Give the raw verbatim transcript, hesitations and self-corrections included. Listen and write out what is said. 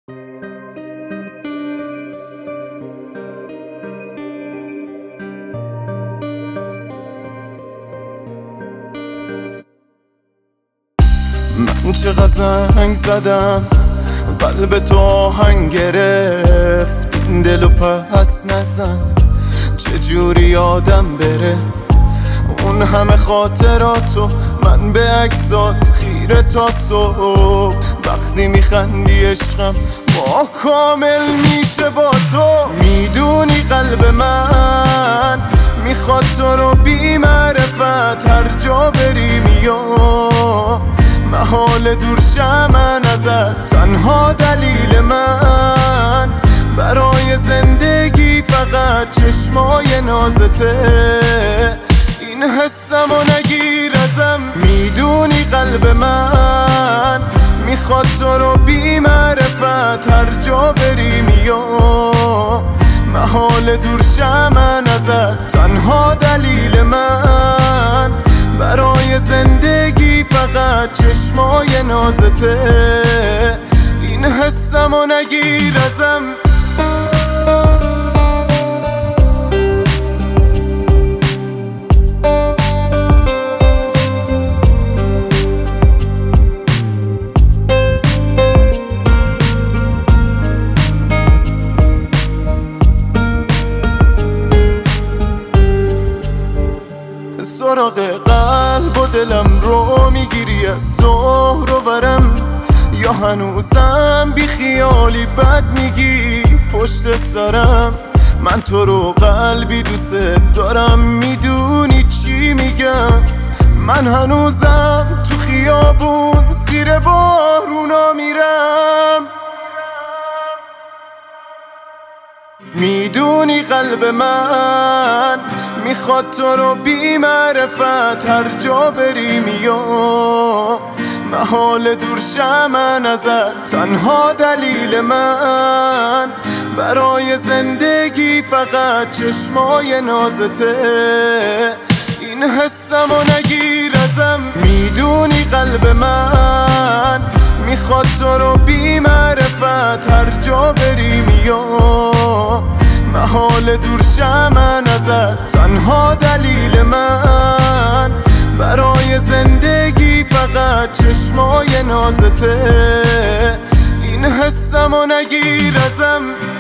من چقدر زنگ زدم قلب تو آهنگ گرفت، دلو پس نزن چجوری یادم بره. اون همه خاطراتو من به عکسات خیره تا صبح. وقتی میخندی عشقم ما کامل میشه با تو. میدونی قلب من میخواد تو رو بی معرفت هر جا بری میام. محال دور شم ازت، تنها دلیل من برای زندگی فقط چشمای نازته. این حسم و نگیر ازم، میدونی قلب من میخواد تو رو بی معرفت هر جا بری میام. محال دور شم ازت، تنها دلیل من برای زندگی فقط چشمای نازته. این حسم و نگیر ازم. سراغ قلب و دلم رو میگیری از دور و برم، یا هنوزم بی خیالی بد میگی پشت سرم. من تو رو قلبی دوست دارم، میدونی چی میگم. من هنوزم تو خیابون زیر بارونا میرم. میدونی قلب من میخواد تو رو بی معرفت هر جا بری میام. محال دور شم ازت، تنها دلیل من برای زندگی فقط چشمای نازته. این حسم و نگیر ازم، میدونی قلب من میخواد تو رو بی معرفت هر جا بری میام. محال دور شم ازت، تنها دلیل من برای زندگی فقط چشمای نازته. این حسم و نگیر ازم.